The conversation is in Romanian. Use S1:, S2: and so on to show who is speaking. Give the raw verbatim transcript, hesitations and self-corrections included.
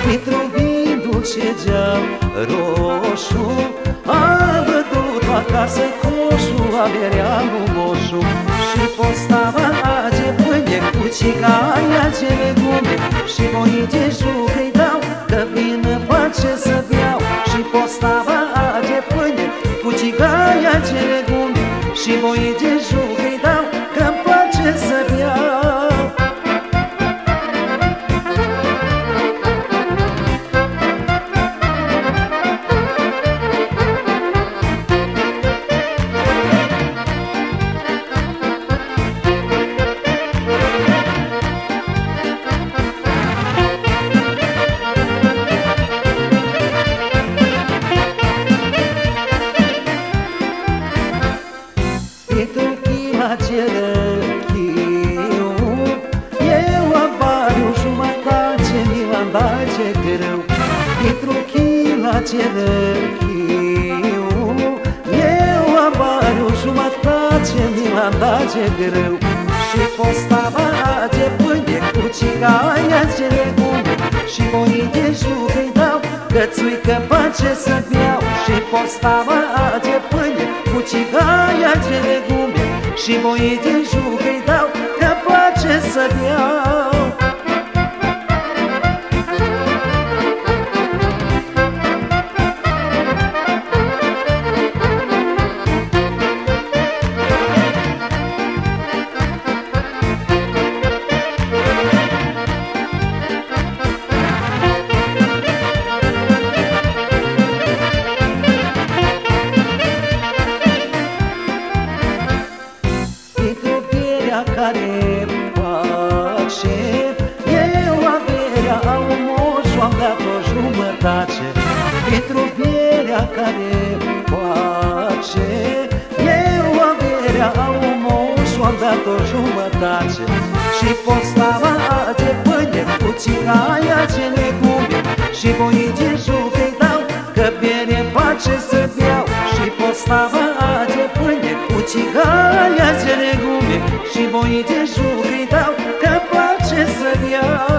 S1: Pentru vinul ce geam roșu am văzut acasă coșul, averea lui moșu. Și postava age pâine cu cigaia ce legume, și voi de jucă-i dau, că vină face să beau. Și postava age pâine cu cigaia ce legume, și voi de jucă-i dau, că-mi place să beau. Pentru chila ce răchiu eu am bani jumătate, mi l-am dat ce greu. Pentru chila ce răchiu eu am bani jumătate, mi l-am dat ce greu. Și postava de pâine cu cigaia ce legume, și voi de jucă-i dau, că-țuică face să beau. Și postava de pâine cu cigaia ce legume, și voi de jucă-i dau, că place să beau. Care face eu averea a un moșu, am dat-o jumătate. Pentru bierea care face eu averea a un moșu, am dat-o jumătate. Și postava de pâine cu cigaia ce legume, și voi de jucă-i dau, că bere face să beau. Și postava de pâine cu cigaia ce legume, și voi de jucă-i dau, că place să beau.